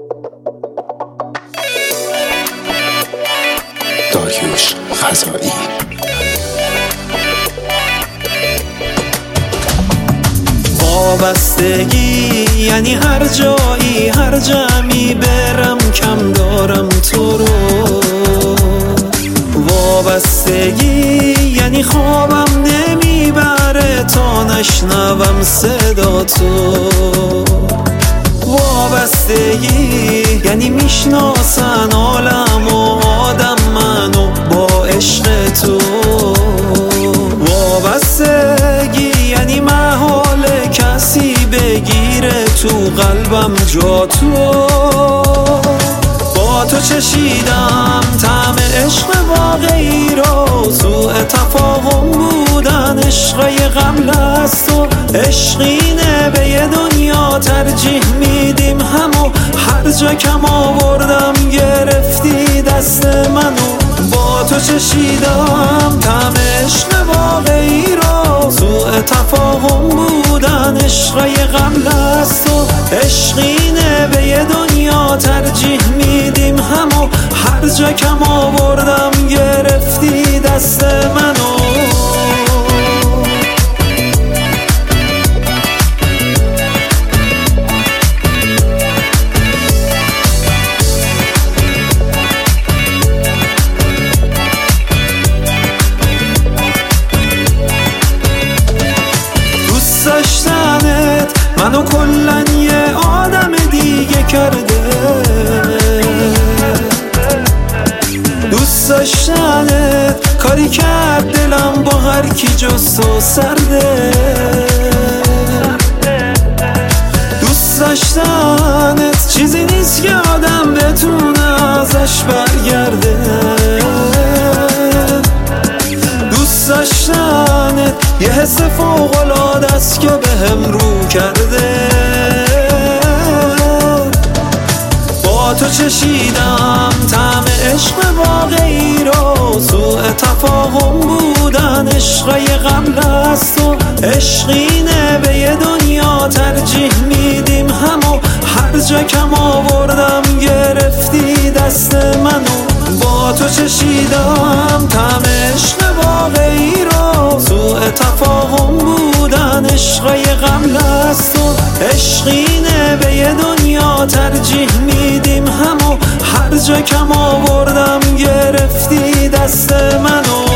داریوش خزائی. وابستگی یعنی هر جایی هر جمعی برم کم دارم تو رو. وابستگی یعنی خوابم نمیبره تا نشنوم صدا تو. وابستگی یعنی میشناسن عالم و آدم منو با عشق تو. وابستگی یعنی محال کسی بگیره تو قلبم جا تو. با تو چشیدم طعم عشق واقعی رو، سوء تفاهم بودن عشقای قبل از تو. عشقینه به یه دنیا ترجیح میدیم همو، هر جا کم آوردم گرفتی دست منو. با تو چشیدم طعم عشق واقعی رو، سوء تفاهم بودن عشقای قبل از تو. عشقینه به یه دنیا ترجیح میدیم همو، هر جا کم آوردم گرفتی دست منو. دوست داشتنت منو کلن یه آدم دیگه کرده. دوست داشتنت کاری کرد دلم با هر کی جز تو سرده. دوست داشتنت چیزی نیست که آدم بتونه ازش برگرده. دوست داشتنت یه حس فوق‌العاده است که بهم رو کرده. با تو چشیدم طعم عشق واقعی رو، سوء تفاهم بودن عشقای قبل از تو. عشقینه به یه دنیا ترجیح میدیم همو، هر جا کم آوردم گرفتی دست منو. با تو چشیدم طعم عشق واقعی رو، سوء تفاهم بودن عشقای قبل از تو. عشقینه به یه دنیا ترجیح میدیم همو، هر جا کم آوردم گرفتی دست منو.